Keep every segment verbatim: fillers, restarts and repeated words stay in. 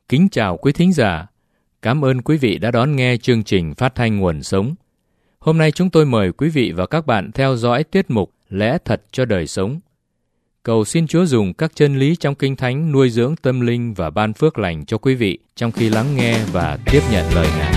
Kính chào quý thính giả. Cảm ơn quý vị đã đón nghe chương trình phát thanh Nguồn Sống. Hôm nay chúng tôi mời quý vị và các bạn theo dõi tiết mục Lẽ Thật cho Đời Sống. Cầu xin Chúa dùng các chân lý trong Kinh Thánh nuôi dưỡng tâm linh và ban phước lành cho quý vị trong khi lắng nghe và tiếp nhận lời Ngài.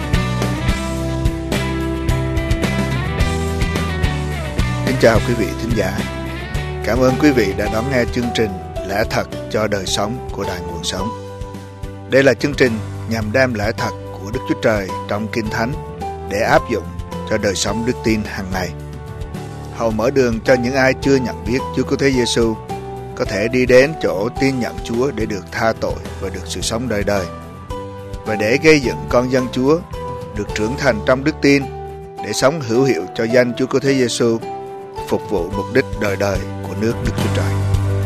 Kính chào quý vị thính giả. Cảm ơn quý vị đã đón nghe chương trình Lẽ Thật cho Đời Sống của Đài Nguồn Sống. Đây là chương trình nhằm đem lẽ thật của Đức Chúa Trời trong Kinh Thánh để áp dụng cho đời sống đức tin hàng ngày. Hầu mở đường cho những ai chưa nhận biết Chúa Cứu Thế Giêsu có thể đi đến chỗ tin nhận Chúa để được tha tội và được sự sống đời đời, và để gây dựng con dân Chúa được trưởng thành trong đức tin để sống hữu hiệu cho danh Chúa Cứu Thế Giêsu, phục vụ mục đích đời đời của nước Đức Chúa Trời.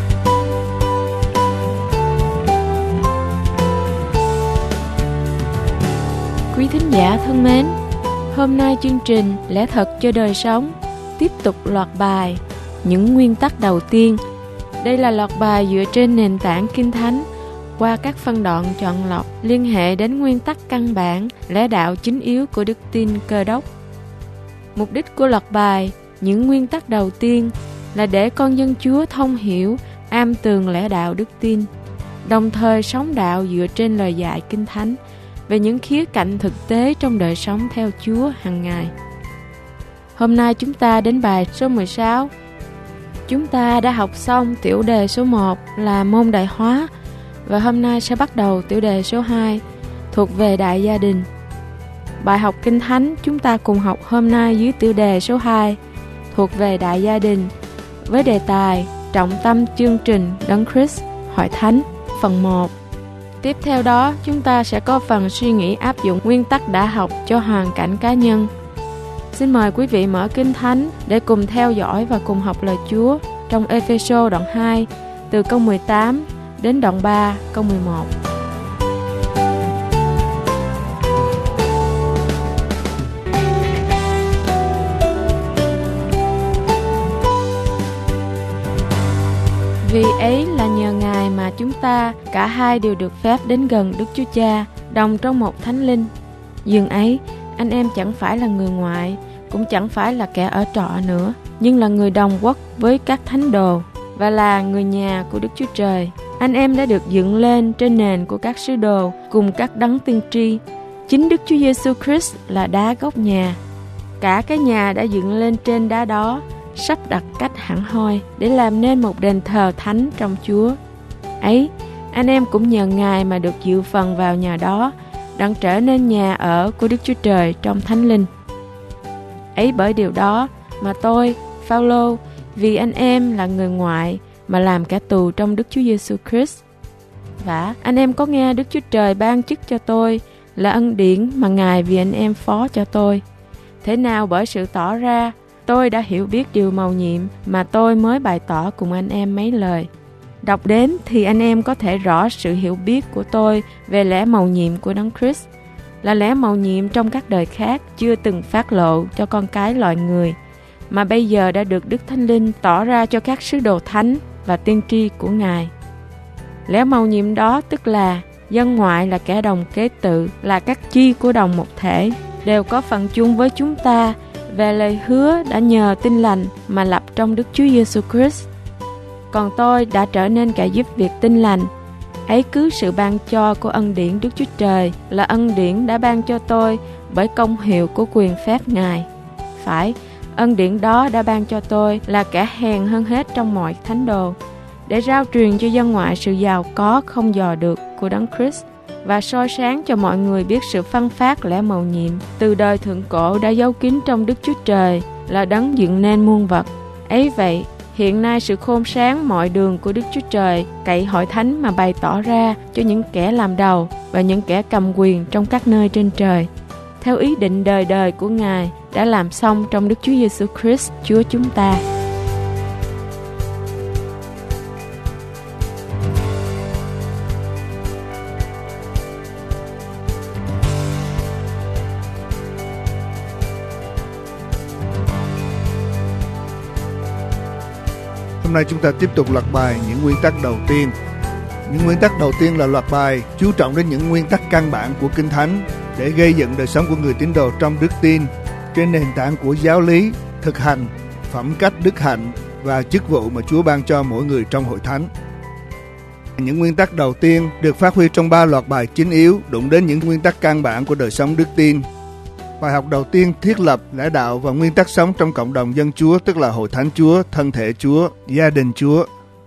Quý thính giả thân mến, hôm nay chương trình Lẽ Thật cho Đời Sống tiếp tục loạt bài Những nguyên tắc đầu tiên. Đây là loạt bài dựa trên nền tảng Kinh Thánh qua các phân đoạn chọn lọc liên hệ đến nguyên tắc căn bản, lẽ đạo chính yếu của đức tin Cơ Đốc. Mục đích của loạt bài Những nguyên tắc đầu tiên là để con dân Chúa thông hiểu, am tường lẽ đạo đức tin, đồng thời sống đạo dựa trên lời dạy Kinh Thánh về những khía cạnh thực tế trong đời sống theo Chúa hàng ngày. Hôm nay chúng ta đến bài số mười sáu. Chúng ta đã học xong tiểu đề số một là môn đại hóa, và hôm nay sẽ bắt đầu tiểu đề số hai thuộc về đại gia đình. Bài học Kinh Thánh chúng ta cùng học hôm nay dưới tiểu đề số hai thuộc về đại gia đình với đề tài trọng tâm chương trình Đấng Christ hội thánh phần một. Tiếp theo đó, chúng ta sẽ có phần suy nghĩ áp dụng nguyên tắc đã học cho hoàn cảnh cá nhân. Xin mời quý vị mở Kinh Thánh để cùng theo dõi và cùng học lời Chúa trong Ê-phê-sô đoạn hai, từ câu mười tám đến đoạn ba, câu mười một. Vì ấy là nhờ Ngài mà chúng ta cả hai đều được phép đến gần Đức Chúa Cha, đồng trong một thánh linh. Dường ấy, anh em chẳng phải là người ngoại, cũng chẳng phải là kẻ ở trọ nữa, nhưng là người đồng quốc với các thánh đồ và là người nhà của Đức Chúa Trời. Anh em đã được dựng lên trên nền của các sứ đồ cùng các đấng tiên tri. Chính Đức Chúa Giêsu Christ là đá gốc nhà. Cả cái nhà đã dựng lên trên đá đó, sắp đặt cách hẳn hoi để làm nên một đền thờ thánh trong Chúa. Ấy, anh em cũng nhờ Ngài mà được dự phần vào nhà đó, đặng trở nên nhà ở của Đức Chúa Trời trong thánh linh. Ấy bởi điều đó mà tôi, Phao-lô, vì anh em là người ngoại mà làm kẻ tù trong Đức Chúa Giêsu Christ. Và anh em có nghe Đức Chúa Trời ban chức cho tôi là ân điển mà Ngài vì anh em phó cho tôi. Thế nào bởi sự tỏ ra, tôi đã hiểu biết điều mầu nhiệm mà tôi mới bày tỏ cùng anh em mấy lời. Đọc đến thì anh em có thể rõ sự hiểu biết của tôi về lẽ mầu nhiệm của Đấng Christ, là lẽ mầu nhiệm trong các đời khác chưa từng phát lộ cho con cái loài người, mà bây giờ đã được Đức Thánh Linh tỏ ra cho các sứ đồ thánh và tiên tri của Ngài. Lẽ mầu nhiệm đó tức là dân ngoại là kẻ đồng kế tự, là các chi của đồng một thể, đều có phần chung với chúng ta về lời hứa đã nhờ tin lành mà lập trong Đức Chúa Giêsu Christ. Còn tôi đã trở nên kẻ giúp việc tin lành. Ấy cứ sự ban cho của ân điển Đức Chúa Trời là ân điển đã ban cho tôi bởi công hiệu của quyền phép Ngài. Phải, ân điển đó đã ban cho tôi là kẻ hèn hơn hết trong mọi thánh đồ, để rao truyền cho dân ngoại sự giàu có không dò được của Đấng Christ, và soi sáng cho mọi người biết sự phân phát lẽ mầu nhiệm từ đời thượng cổ đã giấu kín trong Đức Chúa Trời là Đấng dựng nên muôn vật. Ấy vậy, hiện nay sự khôn sáng mọi đường của Đức Chúa Trời cậy hội thánh mà bày tỏ ra cho những kẻ làm đầu và những kẻ cầm quyền trong các nơi trên trời, theo ý định đời đời của Ngài đã làm xong trong Đức Chúa Giêsu Christ Chúa chúng ta. Hôm nay chúng ta tiếp tục loạt bài những nguyên tắc đầu tiên Những nguyên tắc đầu tiên là loạt bài chú trọng đến những nguyên tắc căn bản của Kinh Thánh để gây dựng đời sống của người tín đồ trong đức tin trên nền tảng của giáo lý, thực hành, phẩm cách đức hạnh và chức vụ mà Chúa ban cho mỗi người trong hội thánh. Những nguyên tắc đầu tiên được phát huy trong ba loạt bài chính yếu đụng đến những nguyên tắc căn bản của đời sống đức tin. Bài học đầu tiên thiết lập lẽ đạo và nguyên tắc sống trong cộng đồng dân Chúa, tức là hội thánh Chúa, thân thể Chúa, gia đình Chúa.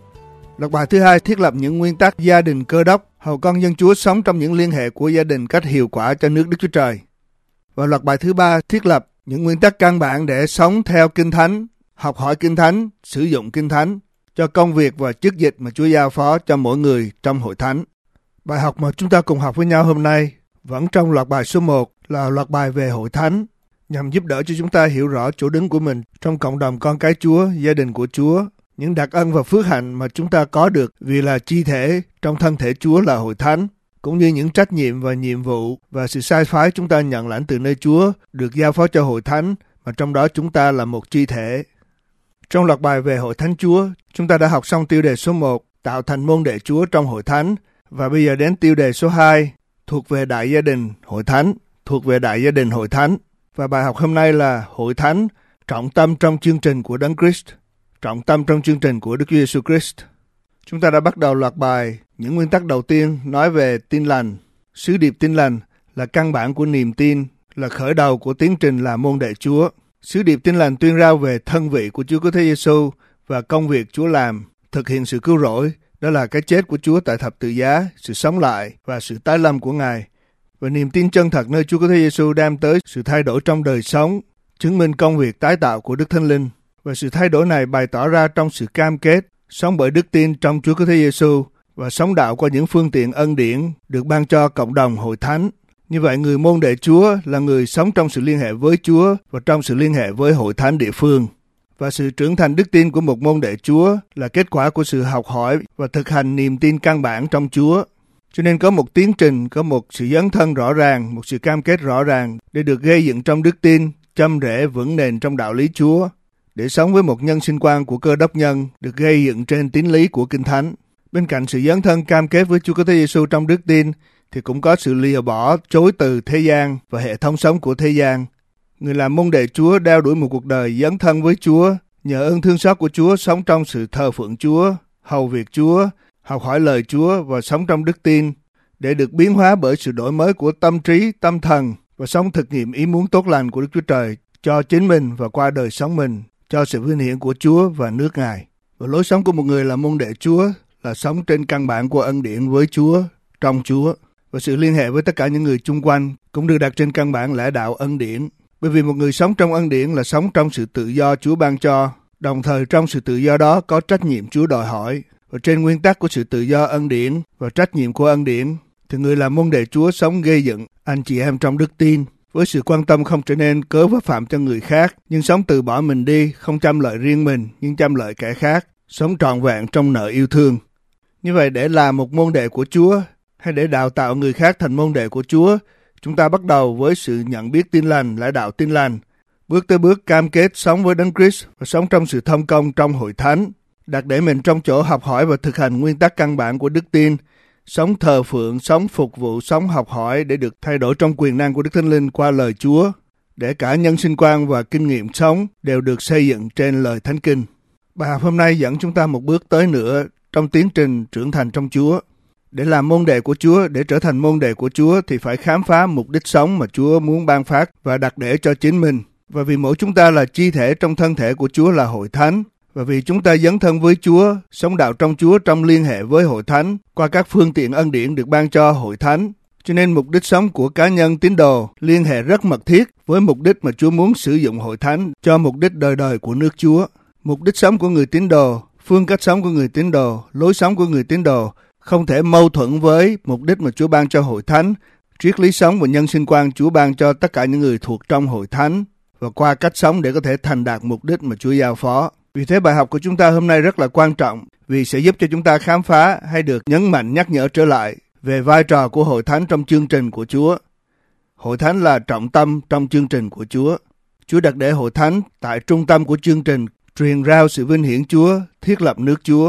Loạt bài thứ hai thiết lập những nguyên tắc gia đình Cơ Đốc, hầu con dân Chúa sống trong những liên hệ của gia đình cách hiệu quả cho nước Đức Chúa Trời. Và loạt bài thứ ba thiết lập những nguyên tắc căn bản để sống theo Kinh Thánh, học hỏi Kinh Thánh, sử dụng Kinh Thánh cho công việc và chức dịch mà Chúa giao phó cho mỗi người trong hội thánh. Bài học mà chúng ta cùng học với nhau hôm nay vẫn trong loạt bài số một là loạt bài về hội thánh, nhằm giúp đỡ cho chúng ta hiểu rõ chỗ đứng của mình trong cộng đồng con cái Chúa, gia đình của Chúa, những đặc ân và phước hạnh mà chúng ta có được vì là chi thể trong thân thể Chúa là hội thánh, cũng như những trách nhiệm và nhiệm vụ và sự sai phái chúng ta nhận lãnh từ nơi Chúa được giao phó cho hội thánh, mà trong đó chúng ta là một chi thể. Trong loạt bài về hội thánh Chúa, chúng ta đã học xong tiêu đề số một, tạo thành môn đệ Chúa trong hội thánh, và bây giờ đến tiêu đề số hai, thuộc về đại gia đình hội thánh, thuộc về đại gia đình hội thánh. Và bài học hôm nay là hội thánh, trọng tâm trong chương trình của Đấng Christ, trọng tâm trong chương trình của Đức Chúa Giêsu Christ. Chúng ta đã bắt đầu loạt bài những nguyên tắc đầu tiên nói về tin lành. Sứ điệp tin lành là căn bản của niềm tin, là khởi đầu của tiến trình là môn đệ Chúa. Sứ điệp tin lành tuyên rao về thân vị của Chúa Cứu Thế Giêsu và công việc Chúa làm, thực hiện sự cứu rỗi, đó là cái chết của Chúa tại thập tự giá, sự sống lại và sự tái lâm của Ngài. Và niềm tin chân thật nơi Chúa Cứu Thế Giêsu đem tới sự thay đổi trong đời sống, chứng minh công việc tái tạo của Đức Thánh Linh. Và sự thay đổi này bày tỏ ra trong sự cam kết, sống bởi đức tin trong Chúa Cứu Thế Giêsu và sống đạo qua những phương tiện ân điển được ban cho cộng đồng hội thánh. Như vậy, người môn đệ Chúa là người sống trong sự liên hệ với Chúa và trong sự liên hệ với hội thánh địa phương. Và sự trưởng thành đức tin của một môn đệ Chúa là kết quả của sự học hỏi và thực hành niềm tin căn bản trong Chúa. Cho nên có một tiến trình, có một sự dấn thân rõ ràng, một sự cam kết rõ ràng để được gây dựng trong đức tin, châm rễ vững nền trong đạo lý Chúa, để sống với một nhân sinh quan của Cơ Đốc nhân được gây dựng trên tín lý của Kinh Thánh. Bên cạnh sự dấn thân cam kết với Chúa Cứu Thế Giêsu trong đức tin, thì cũng có sự lìa bỏ, chối từ thế gian và hệ thống sống của thế gian. Người làm môn đệ Chúa đeo đuổi một cuộc đời dấn thân với Chúa, nhờ ơn thương xót của Chúa sống trong sự thờ phượng Chúa, hầu việc Chúa, học hỏi lời Chúa và sống trong đức tin, để được biến hóa bởi sự đổi mới của tâm trí, tâm thần và sống thực nghiệm ý muốn tốt lành của Đức Chúa Trời cho chính mình và qua đời sống mình, cho sự vinh hiển của Chúa và nước Ngài. Và lối sống của một người làm môn đệ Chúa là sống trên căn bản của ân điển với Chúa, trong Chúa. Và sự liên hệ với tất cả những người chung quanh cũng được đặt trên căn bản lẽ đạo ân điển. Bởi vì một người sống trong ân điển là sống trong sự tự do Chúa ban cho, đồng thời trong sự tự do đó có trách nhiệm Chúa đòi hỏi. Và trên nguyên tắc của sự tự do ân điển và trách nhiệm của ân điển, thì người làm môn đệ Chúa sống gây dựng anh chị em trong đức tin, với sự quan tâm không trở nên cớ vấp phạm cho người khác, nhưng sống từ bỏ mình đi, không chăm lợi riêng mình, nhưng chăm lợi kẻ khác, sống trọn vẹn trong nợ yêu thương. Như vậy, để làm một môn đệ của Chúa, hay để đào tạo người khác thành môn đệ của Chúa, chúng ta bắt đầu với sự nhận biết tin lành, lẽ đạo tin lành, bước tới bước cam kết sống với Đấng Christ và sống trong sự thông công trong hội thánh, đặt để mình trong chỗ học hỏi và thực hành nguyên tắc căn bản của đức tin, sống thờ phượng, sống phục vụ, sống học hỏi để được thay đổi trong quyền năng của Đức Thánh Linh qua lời Chúa, để cả nhân sinh quan và kinh nghiệm sống đều được xây dựng trên lời Thánh Kinh. Bài học hôm nay dẫn chúng ta một bước tới nữa trong tiến trình trưởng thành trong Chúa. Để làm môn đệ của Chúa, để trở thành môn đệ của Chúa thì phải khám phá mục đích sống mà Chúa muốn ban phát và đặt để cho chính mình. Và vì mỗi chúng ta là chi thể trong thân thể của Chúa là hội thánh, và vì chúng ta dấn thân với Chúa, sống đạo trong Chúa trong liên hệ với hội thánh, qua các phương tiện ân điển được ban cho hội thánh, cho nên mục đích sống của cá nhân tín đồ liên hệ rất mật thiết với mục đích mà Chúa muốn sử dụng hội thánh cho mục đích đời đời của nước Chúa. Mục đích sống của người tín đồ, phương cách sống của người tín đồ, lối sống của người tín đồ không thể mâu thuẫn với mục đích mà Chúa ban cho hội thánh, triết lý sống và nhân sinh quan Chúa ban cho tất cả những người thuộc trong hội thánh, và qua cách sống để có thể thành đạt mục đích mà Chúa giao phó. Vì thế bài học của chúng ta hôm nay rất là quan trọng, vì sẽ giúp cho chúng ta khám phá hay được nhấn mạnh nhắc nhở trở lại về vai trò của hội thánh trong chương trình của Chúa. Hội thánh là trọng tâm trong chương trình của Chúa. Chúa đặt để hội thánh tại trung tâm của chương trình, truyền rao sự vinh hiển Chúa, thiết lập nước Chúa.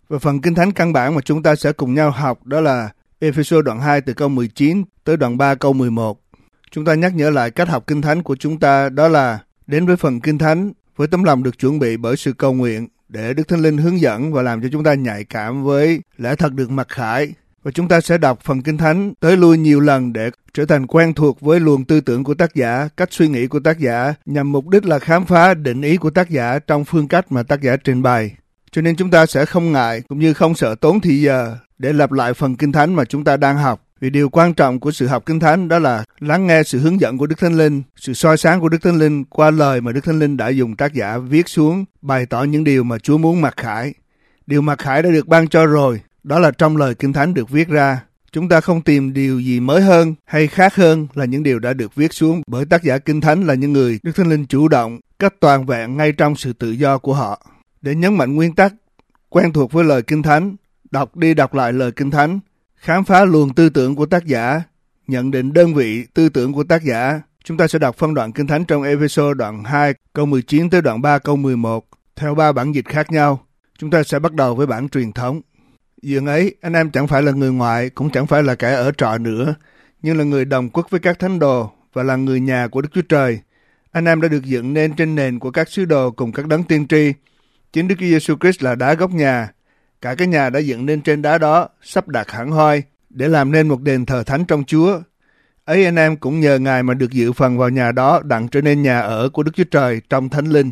Và phần Kinh Thánh căn bản mà chúng ta sẽ cùng nhau học đó là Ê-phê-sô đoạn hai từ câu mười chín tới đoạn ba câu mười một. Chúng ta nhắc nhở lại cách học Kinh Thánh của chúng ta, đó là đến với phần Kinh Thánh với tấm lòng được chuẩn bị bởi sự cầu nguyện để Đức Thánh Linh hướng dẫn và làm cho chúng ta nhạy cảm với lẽ thật được mặc khải. Và chúng ta sẽ đọc phần Kinh Thánh tới lui nhiều lần để trở thành quen thuộc với luồng tư tưởng của tác giả, cách suy nghĩ của tác giả, nhằm mục đích là khám phá định ý của tác giả trong phương cách mà tác giả trình bày. Cho nên chúng ta sẽ không ngại cũng như không sợ tốn thời giờ để lặp lại phần Kinh Thánh mà chúng ta đang học. Vì điều quan trọng của sự học Kinh Thánh đó là lắng nghe sự hướng dẫn của Đức Thánh Linh, sự soi sáng của Đức Thánh Linh qua lời mà Đức Thánh Linh đã dùng tác giả viết xuống, bày tỏ những điều mà Chúa muốn mặc khải. Điều mặc khải đã được ban cho rồi, đó là trong lời Kinh Thánh được viết ra. Chúng ta không tìm điều gì mới hơn hay khác hơn là những điều đã được viết xuống bởi tác giả Kinh Thánh là những người Đức Thánh Linh chủ động, cách toàn vẹn ngay trong sự tự do của họ. Để nhấn mạnh nguyên tắc, quen thuộc với lời Kinh Thánh, đọc đi đọc lại lời Kinh Thánh, khám phá luồng tư tưởng của tác giả, nhận định đơn vị tư tưởng của tác giả. Chúng ta sẽ đọc phân đoạn Kinh Thánh trong Ê-phê-sô đoạn hai câu mười chín tới đoạn ba câu mười một theo ba bản dịch khác nhau. Chúng ta sẽ bắt đầu với bản truyền thống. Dường ấy, anh em chẳng phải là người ngoại, cũng chẳng phải là kẻ ở trọ nữa, nhưng là người đồng quốc với các thánh đồ và là người nhà của Đức Chúa Trời. Anh em đã được dựng nên trên nền của các sứ đồ cùng các đấng tiên tri. Chính Đức Chúa Giêsu Christ là đá gốc nhà. Cả cái nhà đã dựng nên trên đá đó, sắp đặt hẳn hoi, để làm nên một đền thờ thánh trong Chúa. Ấy anh em cũng nhờ Ngài mà được dự phần vào nhà đó, đặng trở nên nhà ở của Đức Chúa Trời trong Thánh Linh.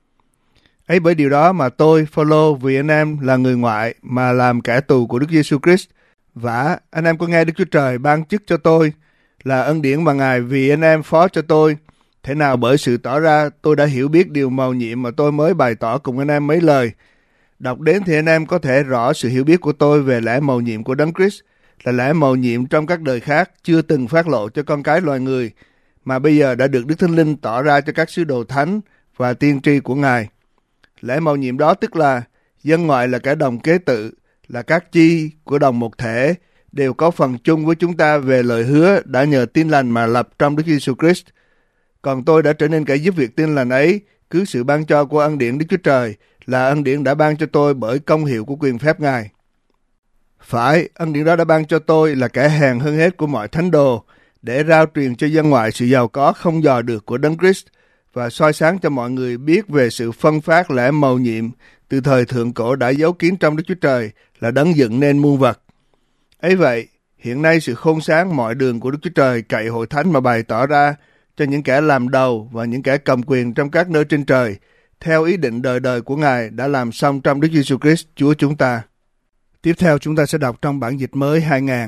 Ấy bởi điều đó mà tôi, Phao-lô, vì anh em là người ngoại mà làm kẻ tù của Đức Giêsu Christ. Vả, anh em có nghe Đức Chúa Trời ban chức cho tôi là ân điển mà Ngài vì anh em phó cho tôi. Thế nào bởi sự tỏ ra tôi đã hiểu biết điều mầu nhiệm mà tôi mới bày tỏ cùng anh em mấy lời. Đọc đến thì anh em có thể rõ sự hiểu biết của tôi về lẽ mầu nhiệm của Đấng Christ, là lẽ mầu nhiệm trong các đời khác chưa từng phát lộ cho con cái loài người, mà bây giờ đã được Đức Thánh Linh tỏ ra cho các sứ đồ thánh và tiên tri của Ngài. Lẽ mầu nhiệm đó tức là dân ngoại là kẻ đồng kế tự, là các chi của đồng một thể, đều có phần chung với chúng ta về lời hứa đã nhờ tin lành mà lập trong Đức Giêsu Christ. Còn tôi đã trở nên kẻ giúp việc tin lành ấy, cứ sự ban cho của ân điển Đức Chúa Trời, là ân điển đã ban cho tôi bởi công hiệu của quyền phép Ngài. Phải, ân điển đó đã ban cho tôi là kẻ hèn hơn hết của mọi thánh đồ, để rao truyền cho dân ngoại sự giàu có không dò được của Đấng Christ, và soi sáng cho mọi người biết về sự phân phát lẽ mầu nhiệm từ thời thượng cổ đã giấu kín trong Đức Chúa Trời, là đấng dựng nên muôn vật. Ấy vậy, hiện nay sự khôn sáng mọi đường của Đức Chúa Trời cậy hội thánh mà bày tỏ ra cho những kẻ làm đầu và những kẻ cầm quyền trong các nơi trên trời, theo ý định đời đời của Ngài đã làm xong trong Đức Giêsu Christ Chúa chúng ta. Tiếp theo chúng ta sẽ đọc trong bản dịch mới hai nghìn.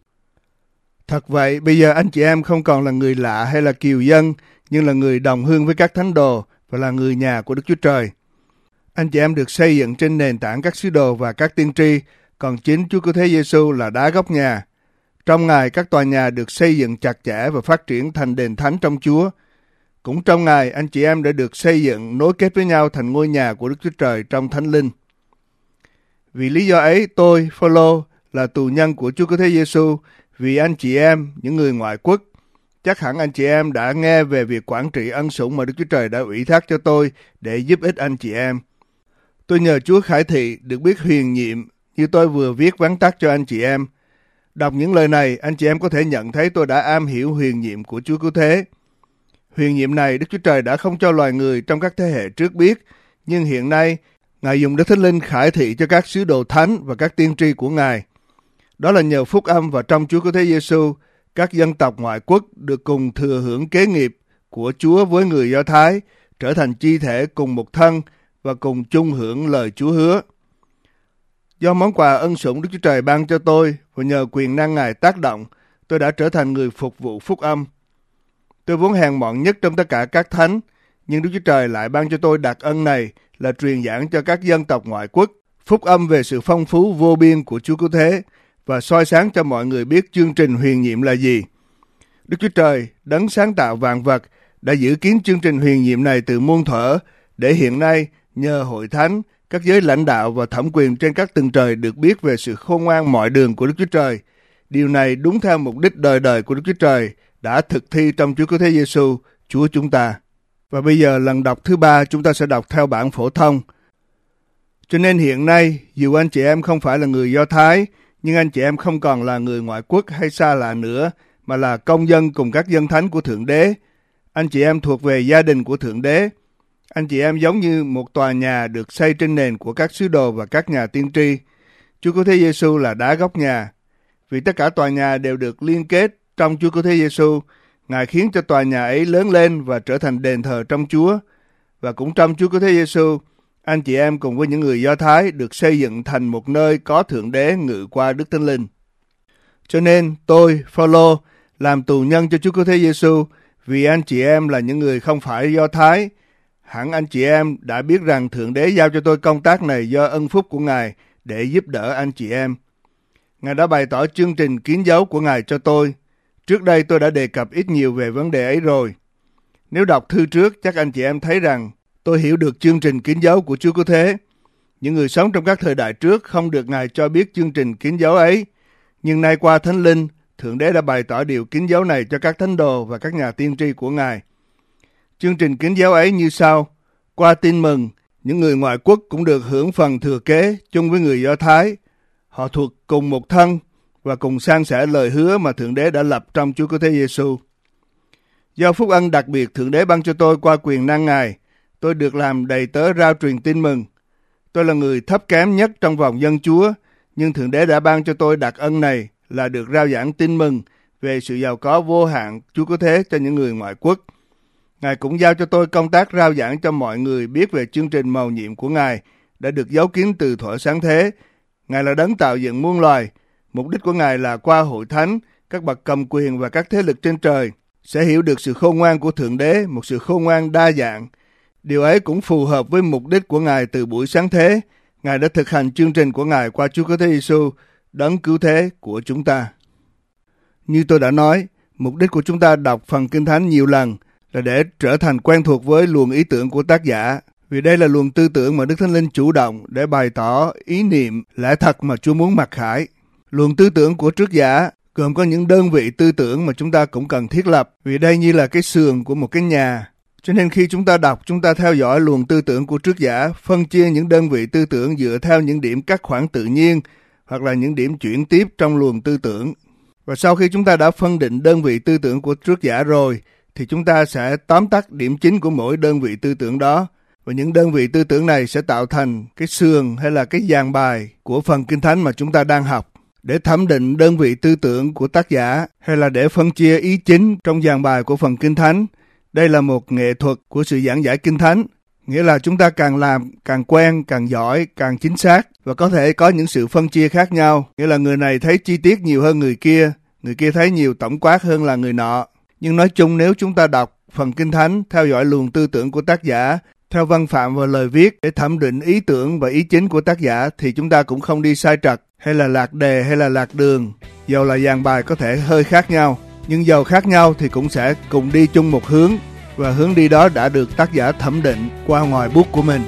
Thật vậy, bây giờ anh chị em không còn là người lạ hay là kiều dân, nhưng là người đồng hương với các thánh đồ và là người nhà của Đức Chúa Trời. Anh chị em được xây dựng trên nền tảng các sứ đồ và các tiên tri, còn chính Chúa Cứu Thế Giêsu là đá gốc nhà. Trong Ngài các tòa nhà được xây dựng chặt chẽ và phát triển thành đền thánh trong Chúa. Cũng trong Ngài anh chị em đã được xây dựng nối kết với nhau thành ngôi nhà của Đức Chúa Trời trong Thánh Linh. Vì lý do ấy tôi, Phao-lô, là tù nhân của Chúa Cứu Thế Giêsu, vì anh chị em, những người ngoại quốc. Chắc hẳn anh chị em đã nghe về việc quản trị ân sủng mà Đức Chúa Trời đã ủy thác cho tôi để giúp ích anh chị em. Tôi nhờ Chúa khải thị được biết huyền nhiệm như tôi vừa viết vắn tắt cho anh chị em. Đọc những lời này, anh chị em có thể nhận thấy tôi đã am hiểu huyền nhiệm của Chúa Cứu Thế. Huyền nhiệm này Đức Chúa Trời đã không cho loài người trong các thế hệ trước biết, nhưng hiện nay Ngài dùng Đức Thánh Linh khải thị cho các sứ đồ thánh và các tiên tri của Ngài. Đó là nhờ phúc âm và trong Chúa Cứu Thế Giêsu, các dân tộc ngoại quốc được cùng thừa hưởng kế nghiệp của Chúa với người Do Thái, trở thành chi thể cùng một thân và cùng chung hưởng lời Chúa hứa. Do món quà ân sủng Đức Chúa Trời ban cho tôi và nhờ quyền năng Ngài tác động, tôi đã trở thành người phục vụ phúc âm. Tôi vốn hèn mọn nhất trong tất cả các thánh, nhưng Đức Chúa Trời lại ban cho tôi đặc ân này là truyền giảng cho các dân tộc ngoại quốc phúc âm về sự phong phú vô biên của Chúa Cứu Thế và soi sáng cho mọi người biết chương trình huyền nhiệm là gì. Đức Chúa Trời, đấng sáng tạo vạn vật, đã giữ kín chương trình huyền nhiệm này từ muôn thuở, để hiện nay nhờ hội thánh, các giới lãnh đạo và thẩm quyền trên các tầng trời được biết về sự khôn ngoan mọi đường của Đức Chúa Trời. Điều này đúng theo mục đích đời đời của Đức Chúa Trời đã thực thi trong Chúa Cứu Thế Giêsu, Chúa chúng ta. Và bây giờ lần đọc thứ ba chúng ta sẽ đọc theo bản phổ thông. Cho nên hiện nay, dù anh chị em không phải là người Do Thái, nhưng anh chị em không còn là người ngoại quốc hay xa lạ nữa, mà là công dân cùng các dân thánh của Thượng Đế. Anh chị em thuộc về gia đình của Thượng Đế. Anh chị em giống như một tòa nhà được xây trên nền của các sứ đồ và các nhà tiên tri. Chúa Cứu Thế Giêsu là đá gốc nhà. Vì tất cả tòa nhà đều được liên kết trong Chúa Cứu Thế Giêsu, Ngài khiến cho tòa nhà ấy lớn lên và trở thành đền thờ trong Chúa. Và cũng trong Chúa Cứu Thế Giêsu, anh chị em cùng với những người Do Thái được xây dựng thành một nơi có Thượng Đế ngự qua Đức Thánh Linh. Cho nên tôi, Phao-lô, làm tù nhân cho Chúa Cứu Thế Giêsu, vì anh chị em là những người không phải Do Thái. Hẳn anh chị em đã biết rằng Thượng Đế giao cho tôi công tác này do ân phúc của Ngài để giúp đỡ anh chị em. Ngài đã bày tỏ chương trình kín dấu của Ngài cho tôi. Trước đây tôi đã đề cập ít nhiều về vấn đề ấy rồi. Nếu đọc thư trước, chắc anh chị em thấy rằng tôi hiểu được chương trình kín dấu của Chúa Cứu Thế. Những người sống trong các thời đại trước không được Ngài cho biết chương trình kín dấu ấy. Nhưng nay qua Thánh Linh, Thượng Đế đã bày tỏ điều kín dấu này cho các thánh đồ và các nhà tiên tri của Ngài. Chương trình kín dấu ấy như sau. Qua tin mừng, những người ngoại quốc cũng được hưởng phần thừa kế chung với người Do Thái. Họ thuộc cùng một thân và cùng san sẻ lời hứa mà Thượng Đế đã lập trong Chúa Cứu Thế Giêsu. Do phúc ân đặc biệt Thượng Đế ban cho tôi qua quyền năng Ngài, tôi được làm đầy tớ rao truyền tin mừng. Tôi là người thấp kém nhất trong vòng dân Chúa, nhưng Thượng Đế đã ban cho tôi đặc ân này là được rao giảng tin mừng về sự giàu có vô hạn Chúa Cứu Thế cho những người ngoại quốc. Ngài cũng giao cho tôi công tác rao giảng cho mọi người biết về chương trình mầu nhiệm của Ngài đã được giấu kín từ thuở sáng thế. Ngài là đấng tạo dựng muôn loài. Mục đích của Ngài là qua hội thánh, các bậc cầm quyền và các thế lực trên trời sẽ hiểu được sự khôn ngoan của Thượng Đế, một sự khôn ngoan đa dạng. Điều ấy cũng phù hợp với mục đích của Ngài từ buổi sáng thế. Ngài đã thực hành chương trình của Ngài qua Chúa Cứu Thế Giêsu, đấng cứu thế của chúng ta. Như tôi đã nói, mục đích của chúng ta đọc phần Kinh Thánh nhiều lần là để trở thành quen thuộc với luồng ý tưởng của tác giả. Vì đây là luồng tư tưởng mà Đức Thánh Linh chủ động để bày tỏ ý niệm lẽ thật mà Chúa muốn mặc khải. Luồng tư tưởng của trước giả gồm có những đơn vị tư tưởng mà chúng ta cũng cần thiết lập, vì đây như là cái sườn của một cái nhà. Cho nên khi chúng ta đọc, chúng ta theo dõi luồng tư tưởng của trước giả, phân chia những đơn vị tư tưởng dựa theo những điểm cắt khoảng tự nhiên hoặc là những điểm chuyển tiếp trong luồng tư tưởng. Và sau khi chúng ta đã phân định đơn vị tư tưởng của trước giả rồi, thì chúng ta sẽ tóm tắt điểm chính của mỗi đơn vị tư tưởng đó. Và những đơn vị tư tưởng này sẽ tạo thành cái sườn hay là cái dàn bài của phần Kinh Thánh mà chúng ta đang học. Để thẩm định đơn vị tư tưởng của tác giả hay là để phân chia ý chính trong dàn bài của phần Kinh Thánh, đây là một nghệ thuật của sự giảng giải Kinh Thánh. Nghĩa là chúng ta càng làm, càng quen, càng giỏi, càng chính xác và có thể có những sự phân chia khác nhau. Nghĩa là người này thấy chi tiết nhiều hơn người kia, người kia thấy nhiều tổng quát hơn là người nọ. Nhưng nói chung nếu chúng ta đọc phần Kinh Thánh theo dõi luồng tư tưởng của tác giả, theo văn phạm và lời viết để thẩm định ý tưởng và ý chính của tác giả thì chúng ta cũng không đi sai trật hay là lạc đề hay là lạc đường. Dầu là dàn bài có thể hơi khác nhau, nhưng dầu khác nhau thì cũng sẽ cùng đi chung một hướng và hướng đi đó đã được tác giả thẩm định qua ngòi bút của mình.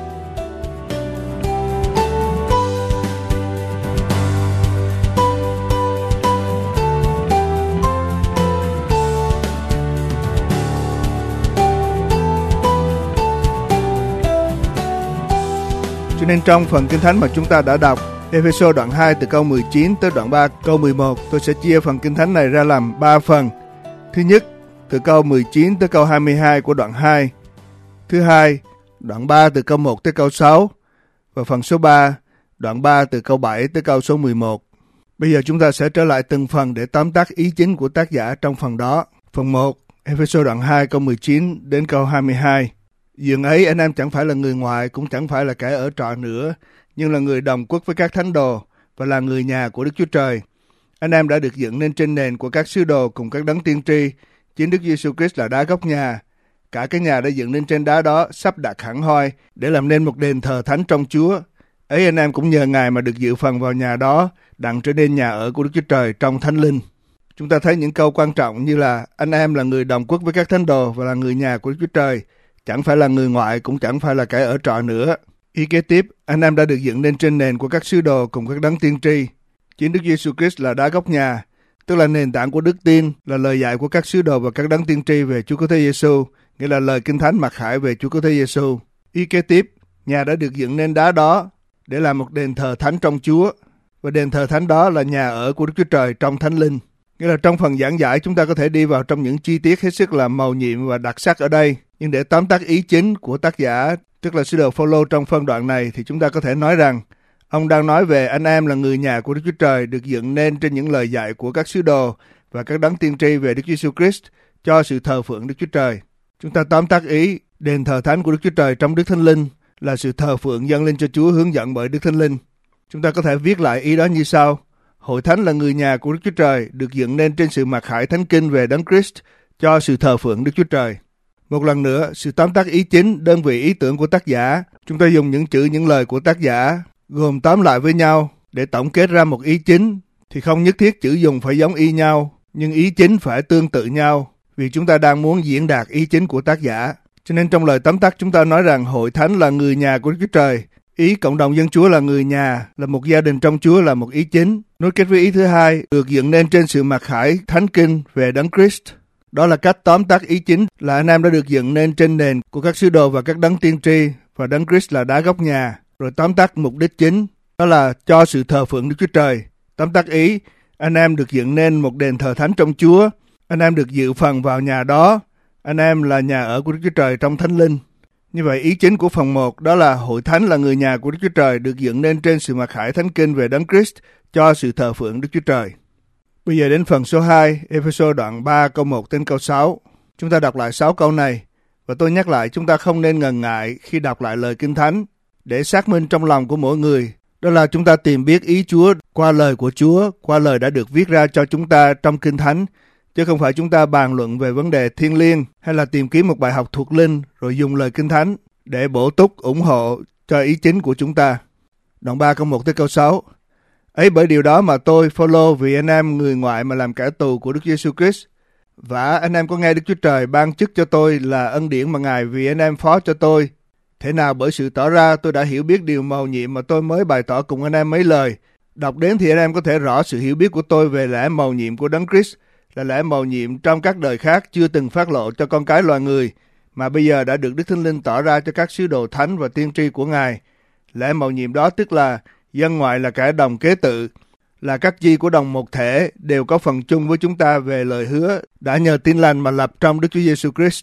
Cho nên trong phần Kinh Thánh mà chúng ta đã đọc, Ê-phê-sô đoạn hai từ câu mười chín tới đoạn ba câu mười một, tôi sẽ chia phần Kinh Thánh này ra làm ba phần. Thứ nhất, từ câu mười chín tới câu hai mươi hai của đoạn hai. Thứ hai, đoạn ba từ câu một tới câu sáu. Và phần số ba, đoạn ba từ câu bảy tới câu số mười một. Bây giờ chúng ta sẽ trở lại từng phần để tóm tắt ý chính của tác giả trong phần đó. Phần một, Ê-phê-sô đoạn hai câu mười chín đến câu hai mươi hai. Dường ấy anh em chẳng phải là người ngoại, cũng chẳng phải là kẻ ở trọ nữa, nhưng là người đồng quốc với các thánh đồ và là người nhà của Đức Chúa Trời. Anh em đã được dựng nên trên nền của các sứ đồ cùng các đấng tiên tri. Chính Đức Giêsu Christ là đá gốc nhà. Cả cái nhà đã dựng nên trên đá đó, sắp đặt hẳn hoi để làm nên một đền thờ thánh trong Chúa. Ấy anh em cũng nhờ Ngài mà được dự phần vào nhà đó, đặng trở nên nhà ở của Đức Chúa Trời trong Thánh Linh. Chúng ta thấy những câu quan trọng như là anh em là người đồng quốc với các thánh đồ và là người nhà của Đức Chúa Trời. Chẳng phải là người ngoại, cũng chẳng phải là kẻ ở trọ nữa. Ý kế tiếp, anh em đã được dựng nên trên nền của các sứ đồ cùng các đấng tiên tri. Chính Đức Giêsu Christ là đá gốc nhà, tức là nền tảng của đức tin, là lời dạy của các sứ đồ và các đấng tiên tri về Chúa Cứu Thế Giêsu, nghĩa là lời Kinh Thánh mặc khải về Chúa Cứu Thế Giêsu. Ý kế tiếp, nhà đã được dựng nên đá đó, để làm một đền thờ thánh trong Chúa. Và đền thờ thánh đó là nhà ở của Đức Chúa Trời trong Thánh Linh. Nghĩa là trong phần giảng giải chúng ta có thể đi vào trong những chi tiết hết sức là mầu nhiệm và đặc sắc ở đây. Nhưng để tóm tắt ý chính của tác giả, tức là sứ đồ Phao-lô trong phân đoạn này, thì chúng ta có thể nói rằng ông đang nói về anh em là người nhà của Đức Chúa Trời được dựng nên trên những lời dạy của các sứ đồ và các đấng tiên tri về Đức Giêsu Christ cho sự thờ phượng Đức Chúa Trời. Chúng ta tóm tắt ý đền thờ thánh của Đức Chúa Trời trong Đức Thánh Linh là sự thờ phượng dâng lên cho Chúa hướng dẫn bởi Đức Thánh Linh. Chúng ta có thể viết lại ý đó như sau: Hội thánh là người nhà của Đức Chúa Trời được dựng nên trên sự mặc khải thánh kinh về Đấng Christ cho sự thờ phượng Đức Chúa Trời. Một lần nữa, sự tóm tắt ý chính, đơn vị ý tưởng của tác giả, chúng ta dùng những chữ, những lời của tác giả gồm tóm lại với nhau để tổng kết ra một ý chính, thì không nhất thiết chữ dùng phải giống y nhau, nhưng ý chính phải tương tự nhau, vì chúng ta đang muốn diễn đạt ý chính của tác giả. Cho nên trong lời tóm tắt chúng ta nói rằng hội thánh là người nhà của Đức Chúa Trời. Ý cộng đồng dân Chúa là người nhà, là một gia đình trong Chúa là một ý chính. Nối kết với ý thứ hai, được dựng nên trên sự mặc khải thánh kinh về Đấng Christ. Đó là cách tóm tắt ý chính là anh em đã được dựng nên trên nền của các sứ đồ và các đấng tiên tri, và Đấng Christ là đá gốc nhà. Rồi tóm tắt mục đích chính, đó là cho sự thờ phượng Đức Chúa Trời. Tóm tắt ý, anh em được dựng nên một đền thờ thánh trong Chúa. Anh em được dự phần vào nhà đó. Anh em là nhà ở của Đức Chúa Trời trong Thánh Linh. Như vậy, ý chính của phần một đó là hội thánh là người nhà của Đức Chúa Trời được dựng nên trên sự mặc khải thánh kinh về Đấng Christ cho sự thờ phượng Đức Chúa Trời. Bây giờ đến phần số hai, Ê-phê-sô đoạn ba câu một đến câu sáu. Chúng ta đọc lại sáu câu này, và tôi nhắc lại chúng ta không nên ngần ngại khi đọc lại lời Kinh Thánh để xác minh trong lòng của mỗi người. Đó là chúng ta tìm biết ý Chúa qua lời của Chúa, qua lời đã được viết ra cho chúng ta trong Kinh Thánh, chứ không phải chúng ta bàn luận về vấn đề thiêng liêng hay là tìm kiếm một bài học thuộc linh rồi dùng lời Kinh Thánh để bổ túc, ủng hộ cho ý chính của chúng ta. Đoạn ba câu một tới câu sáu. Ấy bởi điều đó mà tôi, Phao-lô, vì anh em người ngoại mà làm kẻ tù của Đức Giêsu Christ, và anh em có nghe Đức Chúa Trời ban chức cho tôi là ân điển mà Ngài vì anh em phó cho tôi. Thế nào bởi sự tỏ ra tôi đã hiểu biết điều mầu nhiệm mà tôi mới bày tỏ cùng anh em mấy lời. Đọc đến thì anh em có thể rõ sự hiểu biết của tôi về lẽ mầu nhiệm của Đấng Christ, là lẽ mầu nhiệm trong các đời khác chưa từng phát lộ cho con cái loài người, mà bây giờ đã được Đức Thánh Linh tỏ ra cho các sứ đồ thánh và tiên tri của Ngài. Lẽ mầu nhiệm đó tức là dân ngoại là kẻ đồng kế tự, là các chi của đồng một thể, đều có phần chung với chúng ta về lời hứa đã nhờ tin lành mà lập trong Đức Chúa Giêsu Christ.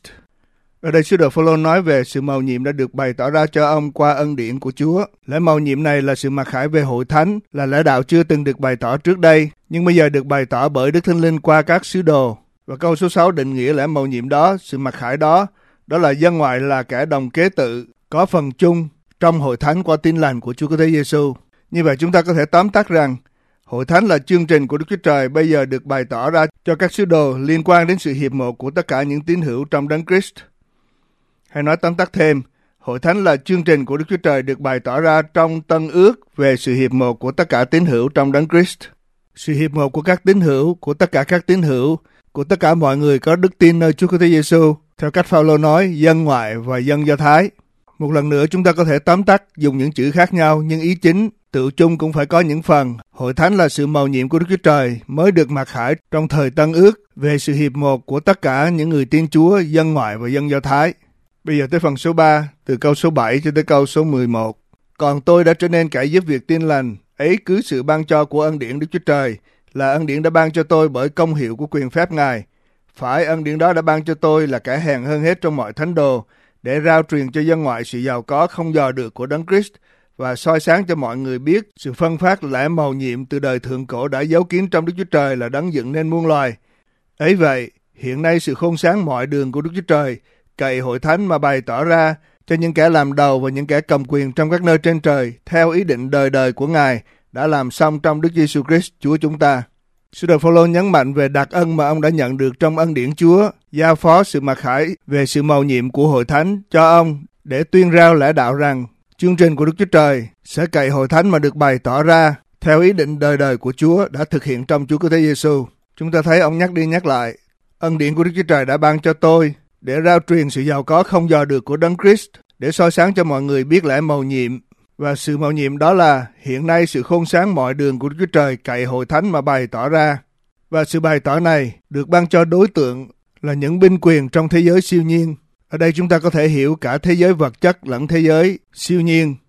Ở đây sứ đồ Phao-lô nói về sự mầu nhiệm đã được bày tỏ ra cho ông qua ân điển của Chúa. Lẽ mầu nhiệm này là sự mặc khải về hội thánh, là lẽ đạo chưa từng được bày tỏ trước đây, nhưng bây giờ được bày tỏ bởi Đức Thánh Linh qua các sứ đồ. Và câu số sáu định nghĩa lẽ mầu nhiệm đó, sự mặc khải đó, đó là dân ngoại là kẻ đồng kế tự, có phần chung trong hội thánh qua tin lành của Chúa Cứu Thế Giêsu. Như vậy chúng ta có thể tóm tắt rằng hội thánh là chương trình của Đức Chúa Trời bây giờ được bày tỏ ra cho các sứ đồ liên quan đến sự hiệp một của tất cả những tín hữu trong Đấng Christ. Hay nói tóm tắt thêm, hội thánh là chương trình của Đức Chúa Trời được bày tỏ ra trong Tân Ước về sự hiệp một của tất cả tín hữu trong Đấng Christ. Sự hiệp một của các tín hữu, của tất cả các tín hữu, của tất cả mọi người có đức tin nơi Chúa Cứu Thế Giêsu, theo cách Phao-lô nói, dân ngoại và dân Do Thái. Một lần nữa chúng ta có thể tóm tắt dùng những chữ khác nhau, nhưng ý chính tự chung cũng phải có những phần. Hội thánh là sự mầu nhiệm của Đức Chúa Trời mới được mặc khải trong thời Tân Ước về sự hiệp một của tất cả những người tin Chúa, dân ngoại và dân Do Thái. Bây giờ tới phần số ba, từ câu số bảy cho tới câu số mười một. Còn tôi đã trở nên kẻ giúp việc tin lành, ấy cứ sự ban cho của ân điển Đức Chúa Trời, là ân điển đã ban cho tôi bởi công hiệu của quyền phép Ngài. Phải ân điển đó đã ban cho tôi là kẻ hèn hơn hết trong mọi thánh đồ, để rao truyền cho dân ngoại sự giàu có không dò được của Đấng Christ, và soi sáng cho mọi người biết sự phân phát lẽ mầu nhiệm từ đời thượng cổ đã giấu kín trong Đức Chúa Trời là đấng dựng nên muôn loài. Ấy vậy, hiện nay sự khôn sáng mọi đường của Đức Chúa Trời cậy hội thánh mà bày tỏ ra cho những kẻ làm đầu và những kẻ cầm quyền trong các nơi trên trời, theo ý định đời đời của Ngài đã làm xong trong Đức Giêsu Christ Chúa chúng ta. Sứ đồ Phao-lô nhấn mạnh về đặc ân mà ông đã nhận được trong ân điển Chúa, giao phó sự mặc khải về sự mầu nhiệm của hội thánh cho ông để tuyên rao lẽ đạo rằng chương trình của Đức Chúa Trời sẽ cậy hội thánh mà được bày tỏ ra theo ý định đời đời của Chúa đã thực hiện trong Chúa Cứu Thế Giêsu. Chúng ta thấy ông nhắc đi nhắc lại, ân điển của Đức Chúa Trời đã ban cho tôi để rao truyền sự giàu có không dò được của Đấng Christ, để soi sáng cho mọi người biết lẽ mầu nhiệm. Và sự mầu nhiệm đó là hiện nay sự khôn sáng mọi đường của Đức Chúa Trời cậy hội thánh mà bày tỏ ra. Và sự bày tỏ này được ban cho đối tượng là những binh quyền trong thế giới siêu nhiên. Ở đây chúng ta có thể hiểu cả thế giới vật chất lẫn thế giới siêu nhiên.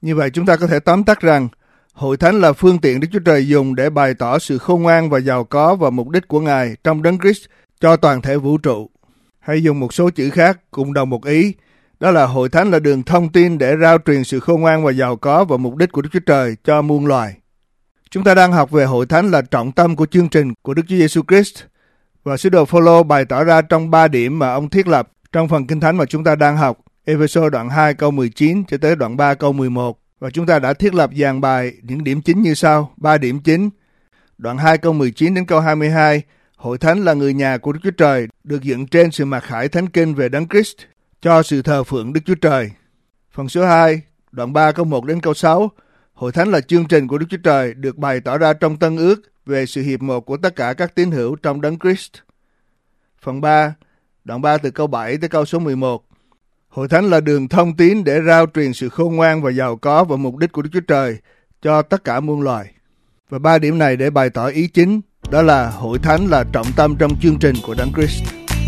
Như vậy chúng ta có thể tóm tắt rằng Hội Thánh là phương tiện Đức Chúa Trời dùng để bày tỏ sự khôn ngoan và giàu có và mục đích của Ngài trong Đấng Christ cho toàn thể vũ trụ. Hay dùng một số chữ khác cùng đồng một ý, đó là Hội Thánh là đường thông tin để rao truyền sự khôn ngoan và giàu có và mục đích của Đức Chúa Trời cho muôn loài. Chúng ta đang học về Hội Thánh là trọng tâm của chương trình của Đức Chúa Giêsu Christ, và sứ đồ Phôlô bày tỏ ra trong ba điểm mà ông thiết lập trong phần Kinh Thánh mà chúng ta đang học, Ê-phê-sô đoạn hai câu mười chín cho tới đoạn ba câu mười một. Và chúng ta đã thiết lập dàn bài những điểm chính như sau, ba điểm chính. Đoạn hai câu mười chín đến câu hai mươi hai, Hội Thánh là người nhà của Đức Chúa Trời, được dựng trên sự mặc khải thánh kinh về Đấng Christ, cho sự thờ phượng Đức Chúa Trời. Phần số hai, đoạn ba câu một đến câu sáu, Hội Thánh là chương trình của Đức Chúa Trời, được bày tỏ ra trong Tân Ước về sự hiệp một của tất cả các tín hữu trong Đấng Christ. Phần ba, đoạn ba từ câu bảy tới câu số mười một, Hội Thánh là đường thông tín để rao truyền sự khôn ngoan và giàu có và mục đích của Đức Chúa Trời cho tất cả muôn loài. Và ba điểm này để bày tỏ ý chính, đó là Hội Thánh là trọng tâm trong chương trình của Đấng Christ.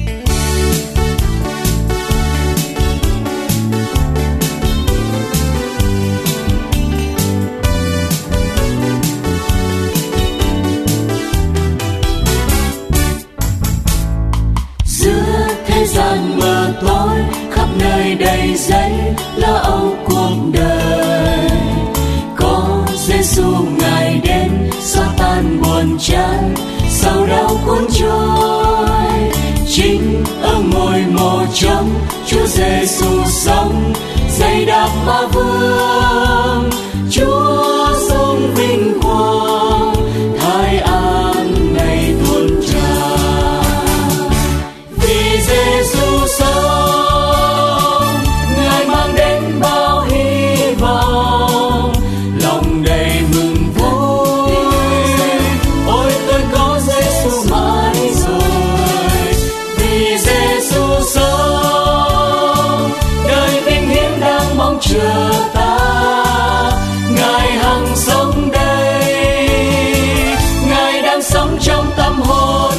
Giữa thế gian mờ tối, khắp nơi đầy dẫy lo âu cuộc đời, có Giêsu Ngài đến xóa tan buồn chán, sầu đau cuốn trôi. Chính ở ngôi mộ trống, Chúa Giêsu sống, giày đạp ma vương. Chúa sống vinh quang, thái an ngày tuôn tràn. Vì Giêsu sống, Ngài mang đến bao hy vọng, lòng đầy mừng vui. Ôi tôi có Giêsu mãi rồi. Vì Giêsu sống, đời vinh hiển đang mong chờ ta. Ngài hằng sống đây, Ngài đang sống trong tâm hồn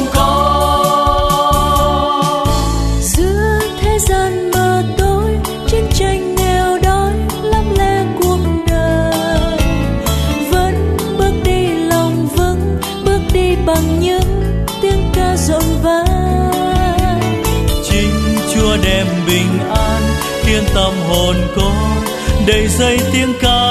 con. Giữa thế gian mờ tối, chiến tranh nghèo đói lắm le cuộc đời, vẫn bước đi lòng vững, bước đi bằng những tiếng ca rộn vang. Chính Chúa đem bình an khiến tâm hồn con đầy dây tiếng ca.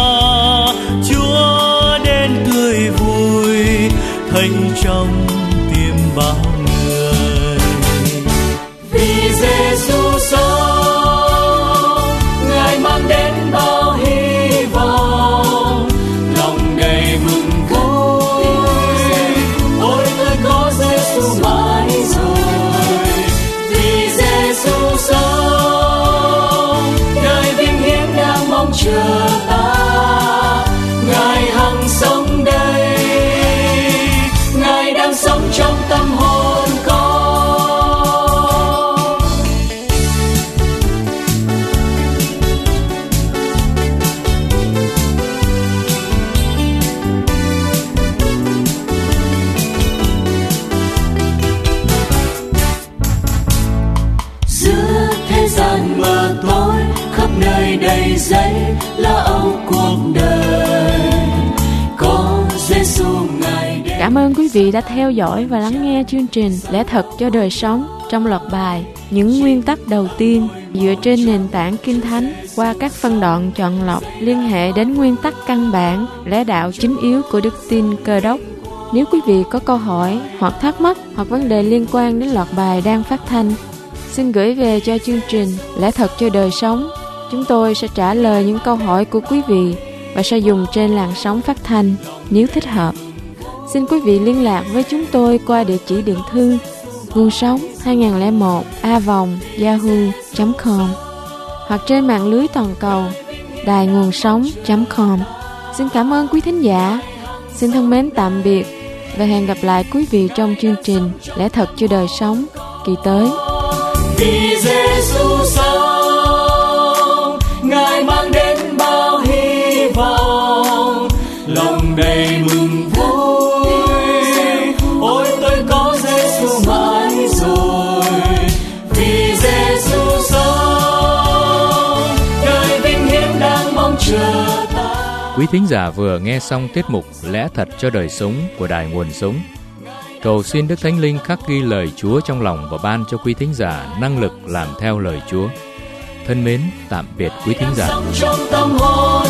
Chúa đến tươi vui thành trong tim bao người. Vì Giêsu sống, Ngài mang đến bao hy vọng, lòng đầy mừng vui. Ôi tôi có Giêsu mãi rồi. Vì Giêsu sống, đời vinh hiển đang mong chờ ta. Ngài hằng sống đây, Ngài đang sống trong tâm hồn con. Giữa thế gian mờ tối, khắp nơi đầy dẫy lo âu cuộc đời, có Giêsu Ngài đến. Cảm ơn quý vị đã theo dõi và lắng nghe chương trình Lẽ Thật cho Đời Sống trong loạt bài Những Nguyên Tắc Đầu Tiên dựa trên nền tảng Kinh Thánh qua các phân đoạn chọn lọc liên hệ đến nguyên tắc căn bản, lẽ đạo chính yếu của đức tin Cơ Đốc. Nếu quý vị có câu hỏi hoặc thắc mắc hoặc vấn đề liên quan đến loạt bài đang phát thanh, xin gửi về cho chương trình Lẽ Thật cho Đời Sống. Chúng tôi sẽ trả lời những câu hỏi của quý vị và sẽ dùng trên làn sóng phát thanh nếu thích hợp. Xin quý vị liên lạc với chúng tôi qua địa chỉ điện thư nguồn sống hai nghìn lẻ một a vòng yahoo chấm com hoặc trên mạng lưới toàn cầu đài nguồn sống chấm com. Xin cảm ơn quý thính giả. Xin thân mến tạm biệt và hẹn gặp lại quý vị trong chương trình Lẽ Thật cho Đời Sống kỳ tới. Vì Giêsu sống, Ngài mang đến bao hy vọng, lòng đầy mừng vui. Ôi tôi có Giêsu mãi rồi. Vì Giêsu sống, đời vinh hiển đang mong chờ Quý thính giả vừa nghe xong tiết mục Lẽ Thật cho Đời Sống của Đài Nguồn Sống. Cầu xin Đức Thánh Linh khắc ghi lời Chúa trong lòng và ban cho quý thính giả năng lực làm theo lời Chúa. Thân mến, tạm biệt quý thính giả.